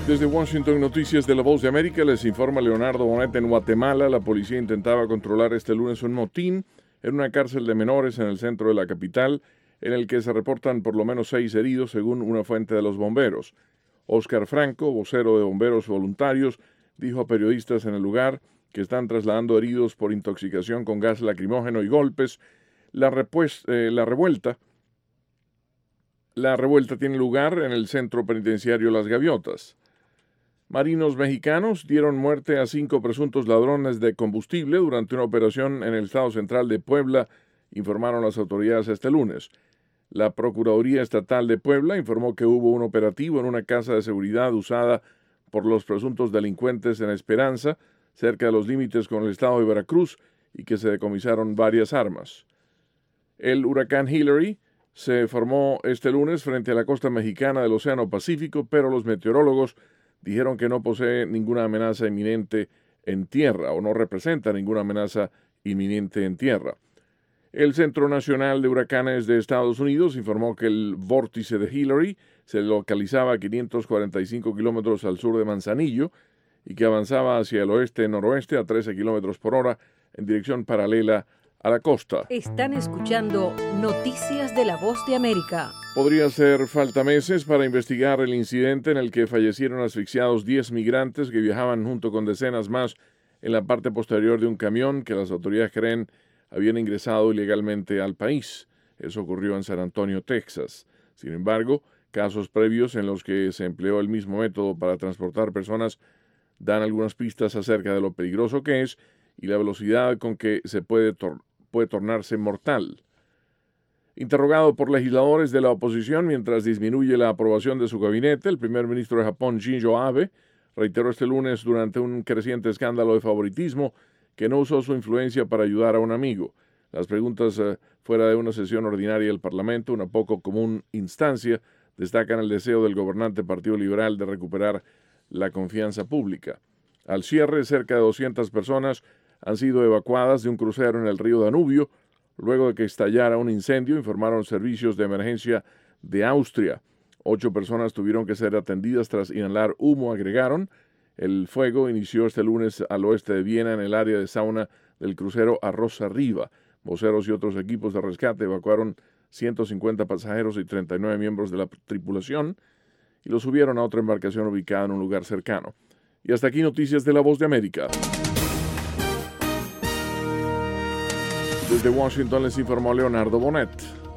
Desde Washington, Noticias de la Voz de América, les informa Leonardo Bonet. En Guatemala, la policía intentaba controlar este lunes un motín en una cárcel de menores en el centro de la capital, en el que se reportan por lo menos 6 heridos, según una fuente de los bomberos. Oscar Franco, vocero de bomberos voluntarios, dijo a periodistas en el lugar que están trasladando heridos por intoxicación con gas lacrimógeno y golpes. La revuelta tiene lugar en el centro penitenciario Las Gaviotas. Marinos mexicanos dieron muerte a 5 presuntos ladrones de combustible durante una operación en el estado central de Puebla, informaron las autoridades este lunes. La Procuraduría Estatal de Puebla informó que hubo un operativo en una casa de seguridad usada por los presuntos delincuentes en Esperanza, cerca de los límites con el estado de Veracruz, y que se decomisaron varias armas. El huracán Hillary se formó este lunes frente a la costa mexicana del Océano Pacífico, pero los meteorólogos dijeron que no posee ninguna amenaza inminente en tierra o no representa ninguna amenaza inminente en tierra. El Centro Nacional de Huracanes de Estados Unidos informó que el vórtice de Hillary se localizaba a 545 kilómetros al sur de Manzanillo y que avanzaba hacia el oeste-noroeste a 13 kilómetros por hora en dirección paralela a la costa. Están escuchando Noticias de la Voz de América. Podría hacer falta meses para investigar el incidente en el que fallecieron asfixiados 10 migrantes que viajaban junto con decenas más en la parte posterior de un camión que las autoridades creen habían ingresado ilegalmente al país. Eso ocurrió en San Antonio, Texas. Sin embargo, casos previos en los que se empleó el mismo método para transportar personas dan algunas pistas acerca de lo peligroso que es y la velocidad con que se puede tornarse mortal. Interrogado por legisladores de la oposición mientras disminuye la aprobación de su gabinete, el primer ministro de Japón, Shinzo Abe, reiteró este lunes durante un creciente escándalo de favoritismo que no usó su influencia para ayudar a un amigo. Las preguntas fuera de una sesión ordinaria del Parlamento, una poco común instancia, destacan el deseo del gobernante Partido Liberal de recuperar la confianza pública. Al cierre, cerca de 200 personas han sido evacuadas de un crucero en el río Danubio luego de que estallara un incendio, informaron servicios de emergencia de Austria. 8 personas tuvieron que ser atendidas tras inhalar humo, agregaron. El fuego inició este lunes al oeste de Viena, en el área de sauna del crucero Arrosa Riva. Voceros y otros equipos de rescate evacuaron 150 pasajeros y 39 miembros de la tripulación y los subieron a otra embarcación ubicada en un lugar cercano. Y hasta aquí Noticias de la Voz de América. Desde Washington les informó Leonardo Bonet.